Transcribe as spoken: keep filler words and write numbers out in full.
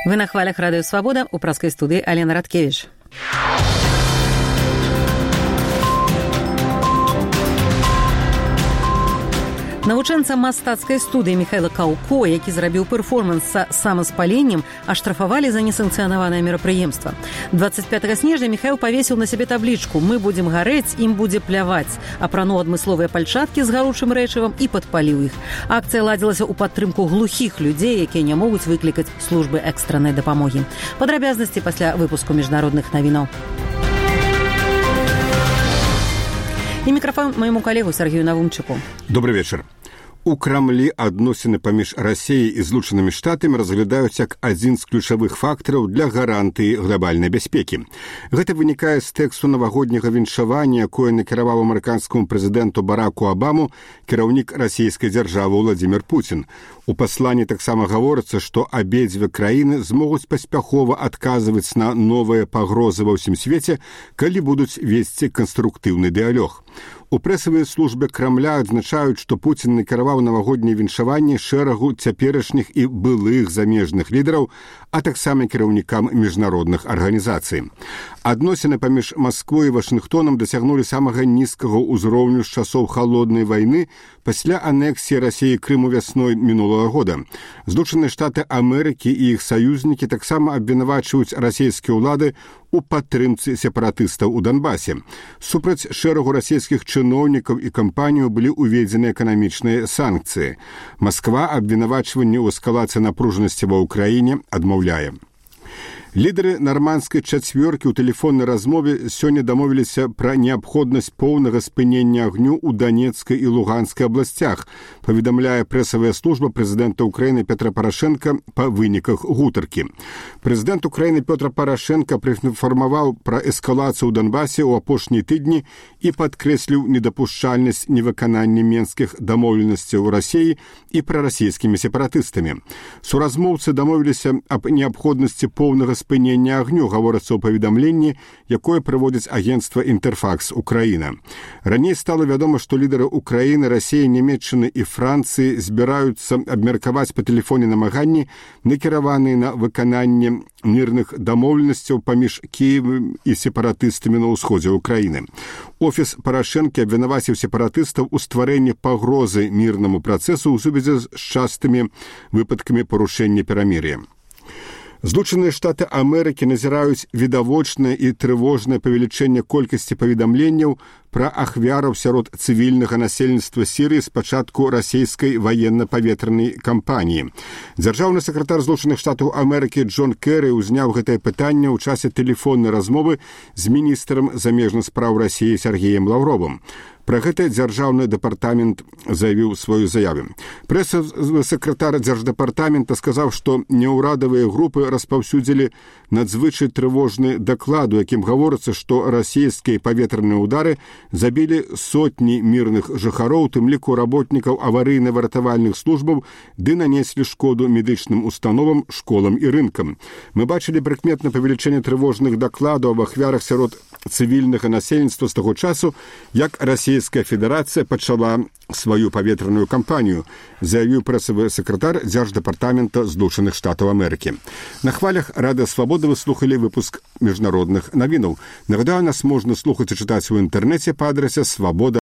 Вы на хвалях Радыё Свабода, у праскай студыі Алена Радкевіч. Навучэнца мастацкай студыі Михайла Каўко, які зрабіў перформанс са самаспаленнем, аштрафавалі за несанкцыянаванае мерапрыемства. дваццаць пятага снежня Михайл павесіў на сябе таблічку «Мы будзем гарэць, ім будзе пляваць», апрануў адмысловыя пальчаткі з гаручым рэчывам і падпаліў іх. Акцыя ладзілася ў падтрымку глухіх людзей, якія не могуць выклікаць службы экстраннай дапамогі. Падрабязнасці пасля выпуску міжнародных навінаў. І мікрафон майму калегу Сергею Навумчыку. Добрый вечар. У Крамлі адносіны паміж Расіяй і Злучанымі Штатамі разглядаюць як адзін з ключавых фактараў для гарантыі глобальнай бяспекі. Гэта вынікае з тэксту навагодняга віншавання, якое накіраваў амерыканскаму прэзідэнту Бараку Абаму кіраўнік расійскай дзяржавы Владзімір Пуцін. У пасланні таксама гаворыцца, што абедзве краіны змогуць паспяхова адказваць на новыя пагрозы ва ўсім свеце, калі будуць весці канструктыўны дыялог. У прэсавай службе Крамля адзначаюць, што Пуцін накіраваў навагоднія віншаванні шэрагу цяперашніх і былых замежных лідараў, а таксама кіраўнікам міжнародных арганізацый. Адносіны паміж Масквой і Вашынгтонам дасягнулі самага нізкага ўзроўню з часоў халоднай вайны пасля анексіі Расіі Крыму вясной мінулага года. Злучаныя Штаты Амерыкі і іх саюзнікі таксама абвінавачваюць расійскія ўлады у падтрымцы сепаратыстаў у Донбасе. Супраць шэрагу расійскіх чыноўнікаў і кампанію былі ўведзены эканамічныя санкцыі. Масква абвінавачванне ў эскалацыі напружанасці ва ўкраіне адмаўляе. Лідары нармандскай чацвёркі ў тэлефоннай размове сёння дамовіліся пра неабходнасць поўнага спынення агню ў Данецкай і Луганскай абласцях, паведамляе прэсавая служба прэзідэнта Украіны Петра Парашенка па выніках гутаркі. Прэзідэнт Украіны Петр Парашенка праінфармаваў пра эскалацыю ў Донбасе ў апошнія тыдні і падкрэсліў недапушчальнасць невыканання менскіх дамоўленасцяў у Расіі і прарасійскімі сепаратыстамі. Суразмоўцы дамовіліся аб неабходнасці поўнага спынення агню, гаворыцца ў паведамленні, якое праводзіць агенцтва «Інтэрфакс Украіна». Раней стала вядома, што лідары Украіны, Расіі, Нямецчыны і Францыі збіраюцца абмеркаваць па тэлефоне намаганні, накіраваныя на выкананне мірных дамоўленасцяў паміж Кіевам і сепаратыстамі на ўсходзе Украіны. Офіс Парашэнкі абвінаваціў сепаратыстаў у стварэнні пагрозы мірнаму працэсу ў сувязі з частымі выпадкамі парушэння перамір'я. Злучаныя Штаты Амерыкі назіраюць відавочнае і трывожнае павелічэнне колькасці паведамленняў пра ахвяраў сярод цывільнага насельніцтва Сірыі з пачатку расійскай ваенна-паветранай кампаніі. Дзяржаўны сакратар Злучаных Штатаў Амерыкі Джон Кэры ўзняў гэтае пытанне ў часе тэлефоннай размовы з міністрам замежных спраў Расіі Сергеем Лаўровым. Пра гэта дзяржаўны дэпартамент заявіў сваю заяву. Прэс-сакратар дзярждэпартамента сказаў, што неўрадавыя групы распаўсюдзілі надзвычай трывожны даклад, у якім гаворыцца, што расійскія паветраныя ўдары забілі сотні мірных жыхароў, тым ліку работнікаў аварыйна-выратавальных службаў, ды нанеслі шкоду медычным установам, школам і рынкам. Мы бачылі прыкметнае павелічэнне трывожных дакладаў аб ахвярах сярод цывільнага насельніцтва з таго часу, як Расійская Федэрацыя пачала сваю паветраную кампанію, заявіў прэсавы сакратар дзярждэпартамента Злучаных Штатаў Амерыкі. На хвалях Радыё Свабода вы слухалі выпуск міжнародных навінаў. Нагадаю, нас можна слухаць і чытаць у інтэрнэце па адрасе свабода